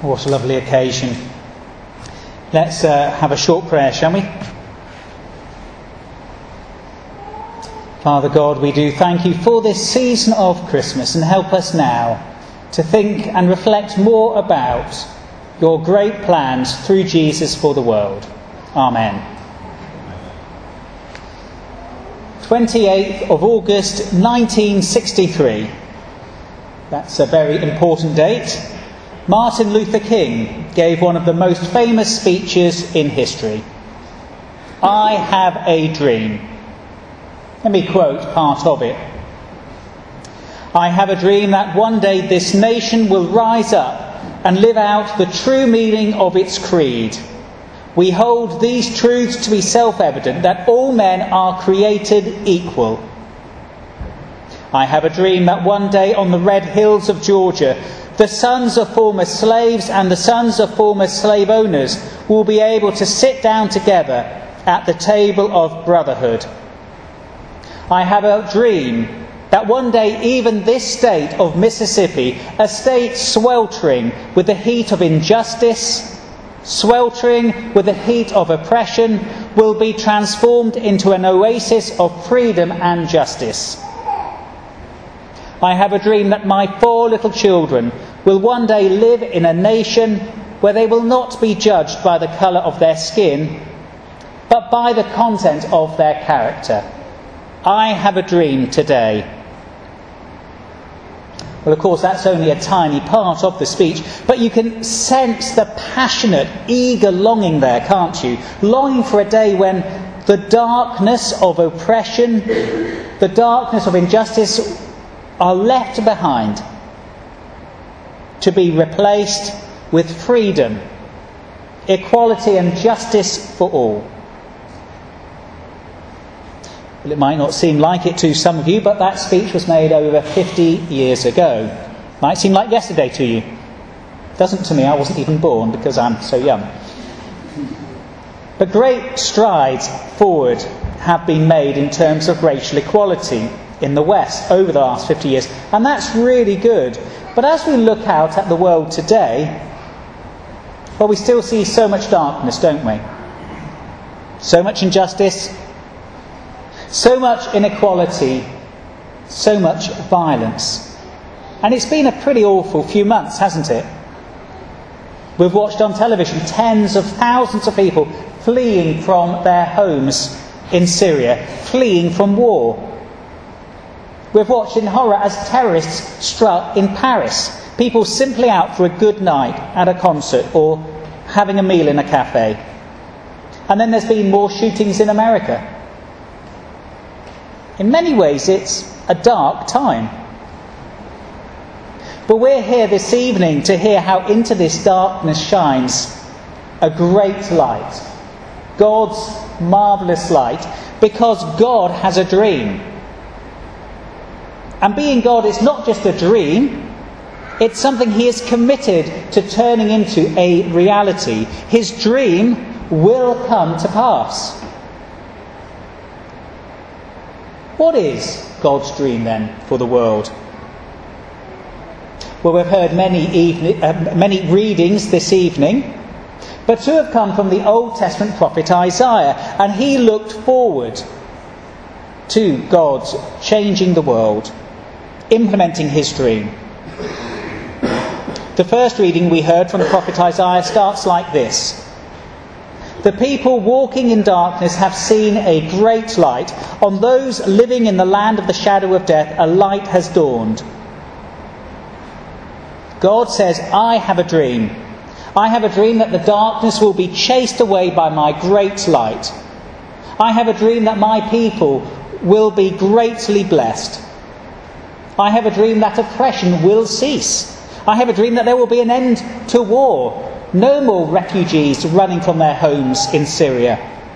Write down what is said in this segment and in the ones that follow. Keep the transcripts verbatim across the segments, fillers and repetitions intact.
What a lovely occasion. Let's uh, have a short prayer, shall we? Father God, we do thank you for this season of Christmas, and help us now to think and reflect more about your great plans through Jesus for the world. Amen. twenty-eighth of August nineteen sixty-three. That's a very important date. Martin Luther King gave one of the most famous speeches in history. I have a dream. Let me quote part of it. I have a dream that one day this nation will rise up and live out the true meaning of its creed. We hold these truths to be self-evident, that all men are created equal. I have a dream that one day on the red hills of Georgia, the sons of former slaves and the sons of former slave owners will be able to sit down together at the table of brotherhood. I have a dream that one day even this state of Mississippi, a state sweltering with the heat of injustice, sweltering with the heat of oppression, will be transformed into an oasis of freedom and justice. I have a dream that my four little children will one day live in a nation where they will not be judged by the colour of their skin, but by the content of their character. I have a dream today. Well, of course, that's only a tiny part of the speech, but you can sense the passionate, eager longing there, can't you? Longing for a day when the darkness of oppression, the darkness of injustice are left behind to be replaced with freedom, equality and justice for all. Well, it might not seem like it to some of you, but that speech was made over fifty years ago. Might seem like yesterday to you. Doesn't to me, I wasn't even born because I'm so young. But great strides forward have been made in terms of racial equality in the West over the last fifty years, and that's really good. But as we look out at the world today, well, we still see so much darkness, don't we? So much injustice, so much inequality, so much violence. And it's been a pretty awful few months, hasn't it? We've watched on television tens of thousands of people fleeing from their homes in Syria, fleeing from war. We've watched in horror as terrorists struck in Paris, people simply out for a good night at a concert or having a meal in a cafe. And then there's been more shootings in America. In many ways, it's a dark time. But we're here this evening to hear how into this darkness shines a great light, God's marvellous light, because God has a dream. And being God is not just a dream, it's something he is committed to turning into a reality. His dream will come to pass. What is God's dream then for the world? Well, we've heard many, evening, uh, many readings this evening, but two have come from the Old Testament prophet Isaiah, and he looked forward to God's changing the world, implementing his dream. The first reading we heard from the prophet Isaiah starts like this. The people walking in darkness have seen a great light. On those living in the land of the shadow of death, a light has dawned. God says, I have a dream. I have a dream that the darkness will be chased away by my great light. I have a dream that my people will be greatly blessed. I have a dream that oppression will cease. I have a dream that there will be an end to war. No more refugees running from their homes in Syria.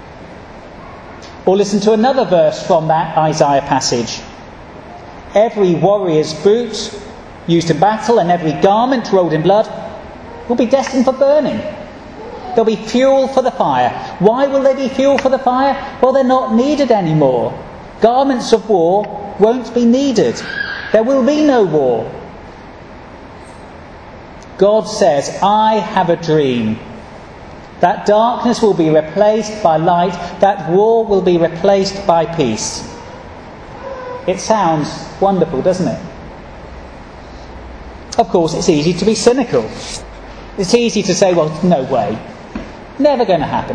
Or listen to another verse from that Isaiah passage. Every warrior's boot used in battle and every garment rolled in blood will be destined for burning. They'll be fuel for the fire. Why will they be fuel for the fire? Well, they're not needed anymore. Garments of war won't be needed. There will be no war. God says, I have a dream. That darkness will be replaced by light. That war will be replaced by peace. It sounds wonderful, doesn't it? Of course, it's easy to be cynical. It's easy to say, well, no way. Never going to happen.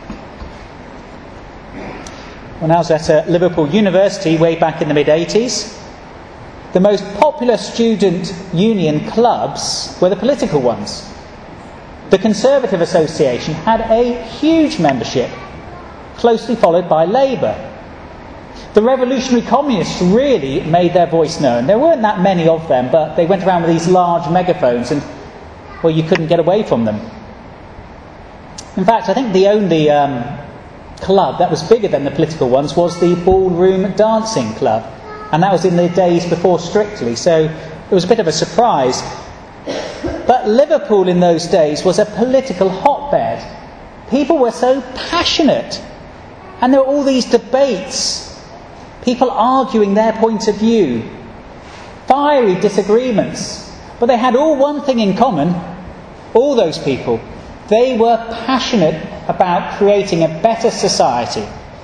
When I was at uh, Liverpool University way back in the mid-eighties, the most popular student union clubs were the political ones. The Conservative Association had a huge membership, closely followed by Labour. The revolutionary communists really made their voice known. There weren't that many of them, but they went around with these large megaphones and, well, you couldn't get away from them. In fact, I think the only um, club that was bigger than the political ones was the Ballroom Dancing Club. And that was in the days before Strictly, so it was a bit of a surprise. But Liverpool in those days was a political hotbed. People were so passionate. And there were all these debates. People arguing their point of view. Fiery disagreements. But they had all one thing in common. All those people. They were passionate about creating a better society.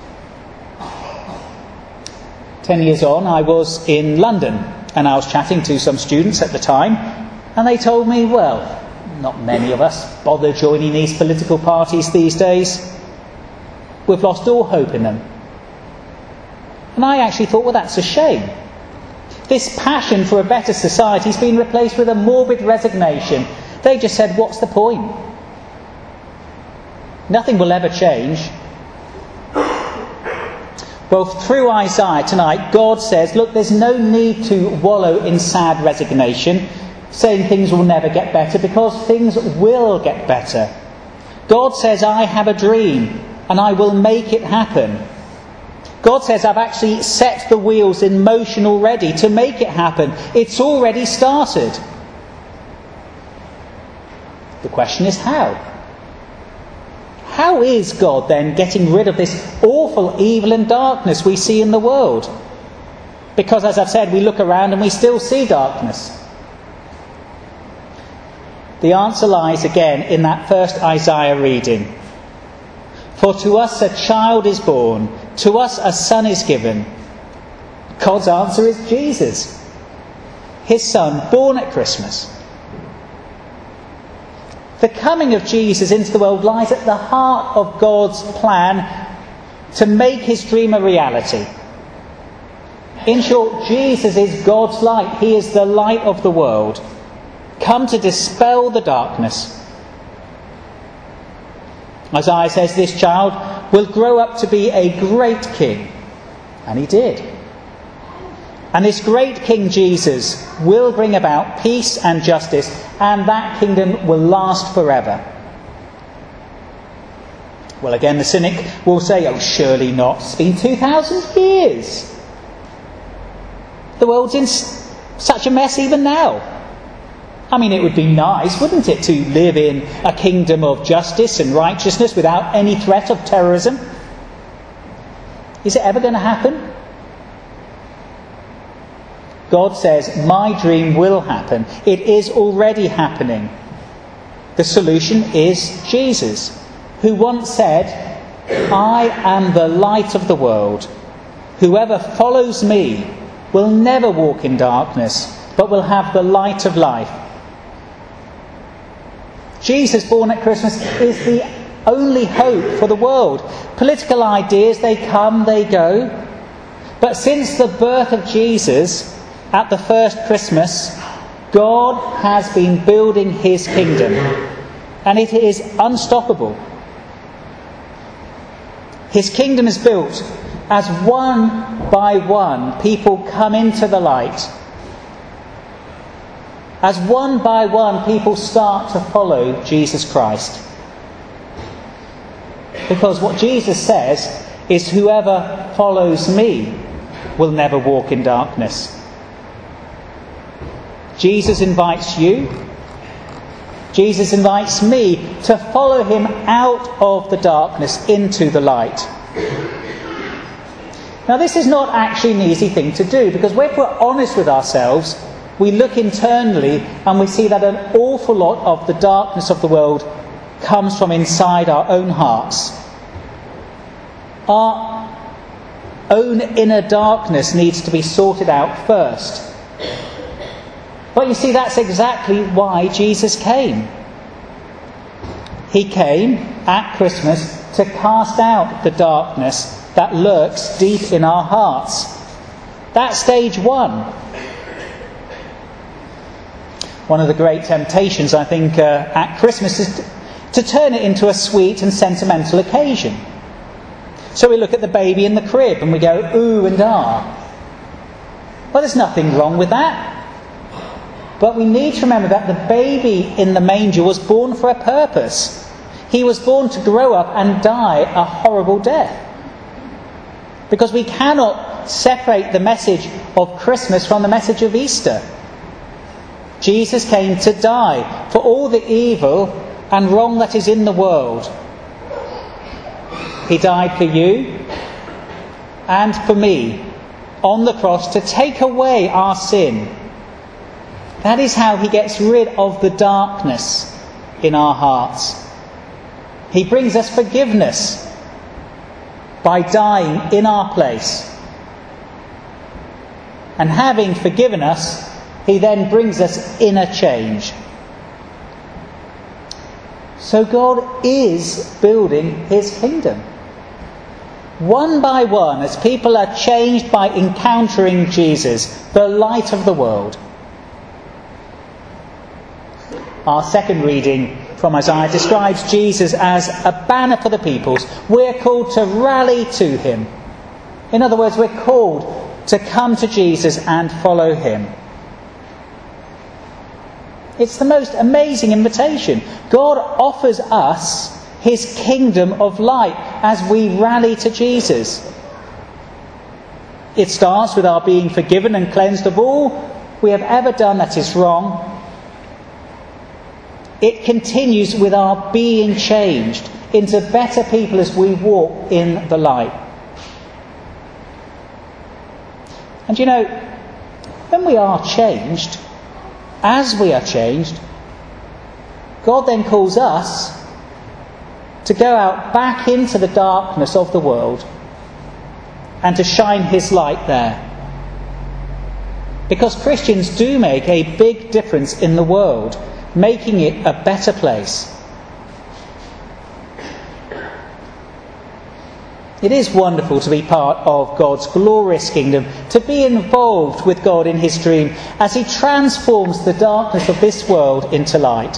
Ten years on, I was in London, and I was chatting to some students at the time, and they told me, well, not many of us bother joining these political parties these days. We've lost all hope in them. And I actually thought, well, that's a shame. This passion for a better society has been replaced with a morbid resignation. They just said, what's the point? Nothing will ever change. Well, through Isaiah tonight, God says, look, there's no need to wallow in sad resignation, saying things will never get better, because things will get better. God says, I have a dream, and I will make it happen. God says, I've actually set the wheels in motion already to make it happen. It's already started. The question is how? How is God then getting rid of this awful evil and darkness we see in the world? Because, as I've said, we look around and we still see darkness. The answer lies again in that first Isaiah reading. For to us a child is born, to us a son is given. God's answer is Jesus, his son, born at Christmas. The coming of Jesus into the world lies at the heart of God's plan to make his dream a reality. In short, Jesus is God's light. He is the light of the world, come to dispel the darkness. Isaiah says this child will grow up to be a great king. And he did. And this great King Jesus will bring about peace and justice, and that kingdom will last forever. Well, again, the cynic will say, oh, surely not. It's been two thousand years. The world's in such a mess even now. I mean, it would be nice, wouldn't it, to live in a kingdom of justice and righteousness without any threat of terrorism? Is it ever going to happen? God says, my dream will happen. It is already happening. The solution is Jesus, who once said, I am the light of the world. Whoever follows me will never walk in darkness, but will have the light of life. Jesus, born at Christmas, is the only hope for the world. Political ideas, they come, they go. But since the birth of Jesus, at the first Christmas, God has been building his kingdom, and it is unstoppable. His kingdom is built as one by one people come into the light. As one by one people start to follow Jesus Christ. Because what Jesus says is, whoever follows me will never walk in darkness. Jesus invites you, Jesus invites me to follow him out of the darkness into the light. Now, this is not actually an easy thing to do, because if we're honest with ourselves, we look internally and we see that an awful lot of the darkness of the world comes from inside our own hearts. Our own inner darkness needs to be sorted out first. But you see, that's exactly why Jesus came. He came at Christmas to cast out the darkness that lurks deep in our hearts. That's stage one. One of the great temptations, I think, uh, at Christmas is to, to turn it into a sweet and sentimental occasion. So we look at the baby in the crib and we go, ooh and ah. Well, there's nothing wrong with that. But we need to remember that the baby in the manger was born for a purpose. He was born to grow up and die a horrible death. Because we cannot separate the message of Christmas from the message of Easter. Jesus came to die for all the evil and wrong that is in the world. He died for you and for me on the cross to take away our sin. That is how he gets rid of the darkness in our hearts. He brings us forgiveness by dying in our place. And having forgiven us, he then brings us inner change. So God is building his kingdom. One by one, as people are changed by encountering Jesus, the light of the world. Our second reading from Isaiah describes Jesus as a banner for the peoples. We're called to rally to him. In other words, we're called to come to Jesus and follow him. It's the most amazing invitation. God offers us his kingdom of light as we rally to Jesus. It starts with our being forgiven and cleansed of all we have ever done that is wrong. It continues with our being changed into better people as we walk in the light. And you know, when we are changed, as we are changed, God then calls us to go out back into the darkness of the world and to shine his light there. Because Christians do make a big difference in the world, making it a better place. It is wonderful to be part of God's glorious kingdom, to be involved with God in his dream as he transforms the darkness of this world into light.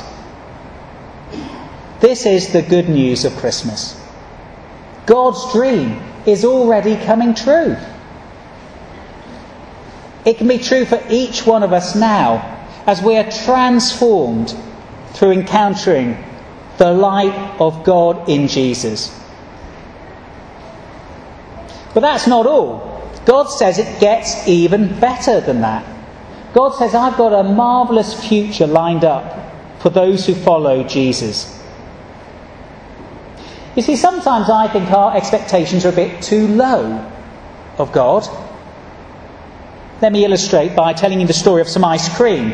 This is the good news of Christmas. God's dream is already coming true. It can be true for each one of us now, as we are transformed through encountering the light of God in Jesus. But that's not all. God says it gets even better than that. God says, I've got a marvellous future lined up for those who follow Jesus. You see, sometimes I think our expectations are a bit too low of God. Let me illustrate by telling you the story of some ice cream.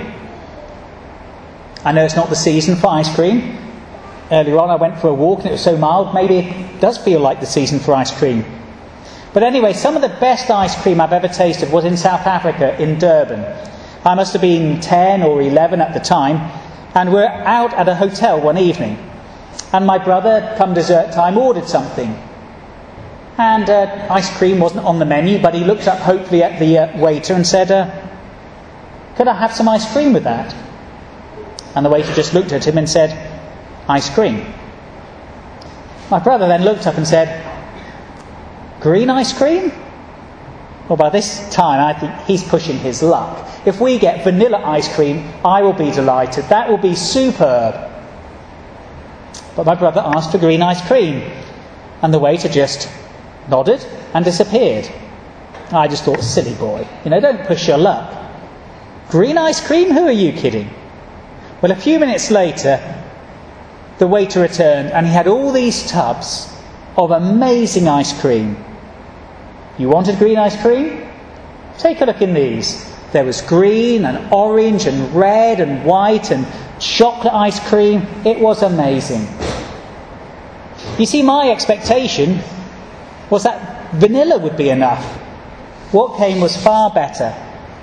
I know it's not the season for ice cream. Earlier on I went for a walk and it was so mild, maybe it does feel like the season for ice cream. But anyway, some of the best ice cream I've ever tasted was in South Africa, in Durban. I must have been ten or eleven at the time, and we're out at a hotel one evening. And my brother, come dessert time, ordered something. And uh, ice cream wasn't on the menu, but he looked up hopefully at the uh, waiter and said, uh, could I have some ice cream with that? And the waiter just looked at him and said, ice cream. My brother then looked up and said, green ice cream? Well, by this time I think he's pushing his luck. If we get vanilla ice cream, I will be delighted. That will be superb. But my brother asked for green ice cream, and the waiter just nodded and disappeared. I just thought, silly boy, you know, don't push your luck. Green ice cream? Who are you kidding? Well, a few minutes later, the waiter returned and he had all these tubs of amazing ice cream. You wanted green ice cream? Take a look in these. There was green and orange and red and white and chocolate ice cream. It was amazing. You see, my expectation was that vanilla would be enough. What came was far better.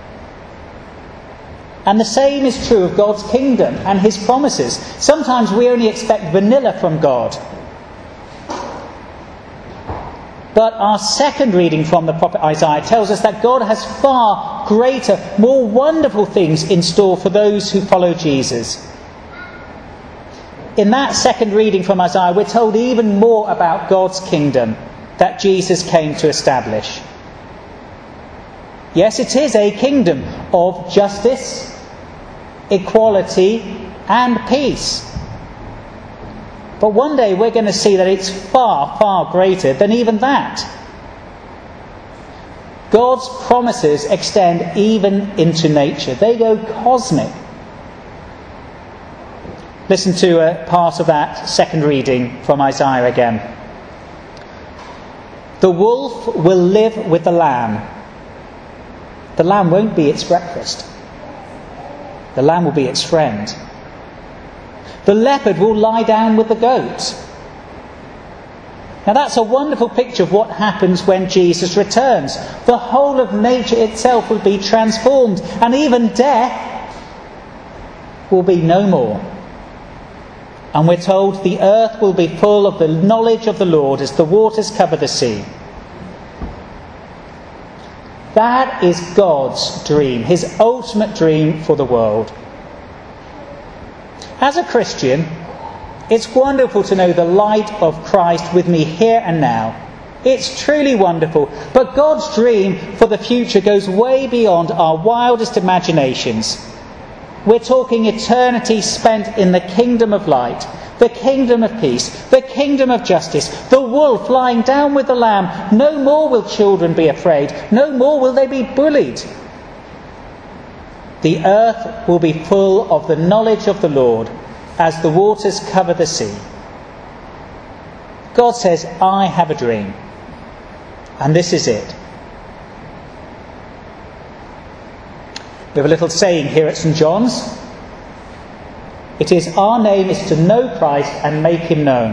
And the same is true of God's kingdom and his promises. Sometimes we only expect vanilla from God. But our second reading from the prophet Isaiah tells us that God has far greater, more wonderful things in store for those who follow Jesus. In that second reading from Isaiah, we're told even more about God's kingdom that Jesus came to establish. Yes, it is a kingdom of justice, equality, and peace. But one day we're going to see that it's far, far greater than even that. God's promises extend even into nature. They go cosmic. Listen to a part of that second reading from Isaiah again. The wolf will live with the lamb. The lamb won't be its breakfast. The lamb will be its friend. The leopard will lie down with the goat. Now that's a wonderful picture of what happens when Jesus returns. The whole of nature itself will be transformed, and even death will be no more. And we're told the earth will be full of the knowledge of the Lord as the waters cover the sea. That is God's dream, his ultimate dream for the world. As a Christian, it's wonderful to know the light of Christ with me here and now. It's truly wonderful. But God's dream for the future goes way beyond our wildest imaginations. We're talking eternity spent in the kingdom of light, the kingdom of peace, the kingdom of justice, the wolf lying down with the lamb. No more will children be afraid. No more will they be bullied. The earth will be full of the knowledge of the Lord as the waters cover the sea. God says, I have a dream. And this is it. We have a little saying here at St John's. It is, our name is to know Christ and make him known.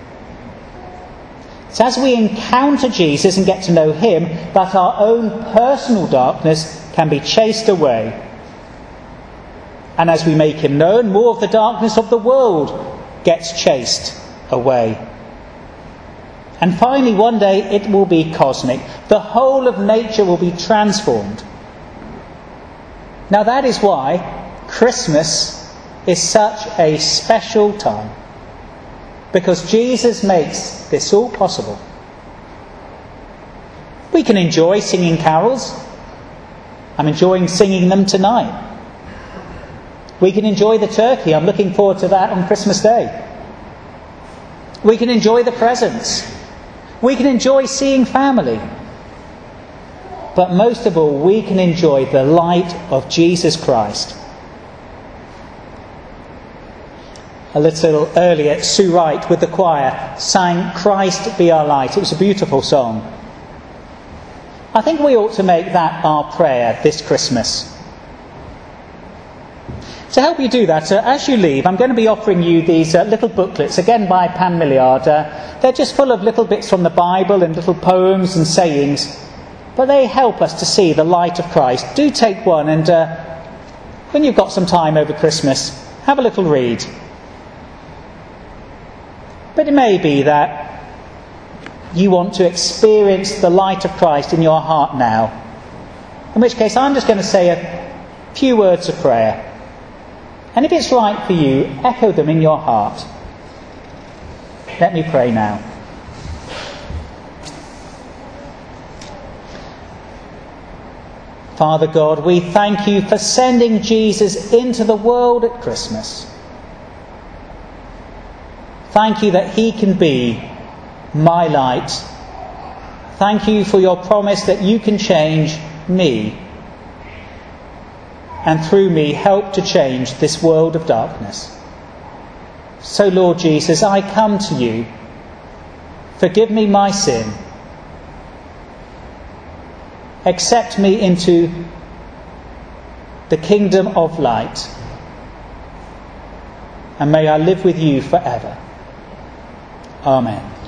So as we encounter Jesus and get to know him, that our own personal darkness can be chased away. And as we make him known, more of the darkness of the world gets chased away. And finally, one day it will be cosmic. The whole of nature will be transformed. Now that is why Christmas is such a special time. Because Jesus makes this all possible. We can enjoy singing carols. I'm enjoying singing them tonight. We can enjoy the turkey. I'm looking forward to that on Christmas Day. We can enjoy the presents. We can enjoy seeing family. But most of all, we can enjoy the light of Jesus Christ. A little earlier, Sue Wright with the choir sang Christ Be Our Light. It was a beautiful song. I think we ought to make that our prayer this Christmas. To help you do that, uh, as you leave, I'm going to be offering you these uh, little booklets, again by Pan Milliard. Uh, they're just full of little bits from the Bible and little poems and sayings, but they help us to see the light of Christ. Do take one, and uh, when you've got some time over Christmas, have a little read. But it may be that you want to experience the light of Christ in your heart now, in which case I'm just going to say a few words of prayer. And if it's right for you, echo them in your heart. Let me pray now. Father God, we thank you for sending Jesus into the world at Christmas. Thank you that he can be my light. Thank you for your promise that you can change me, and through me help to change this world of darkness. So Lord Jesus, I come to you. Forgive me my sin. Accept me into the kingdom of light. And may I live with you forever. Amen.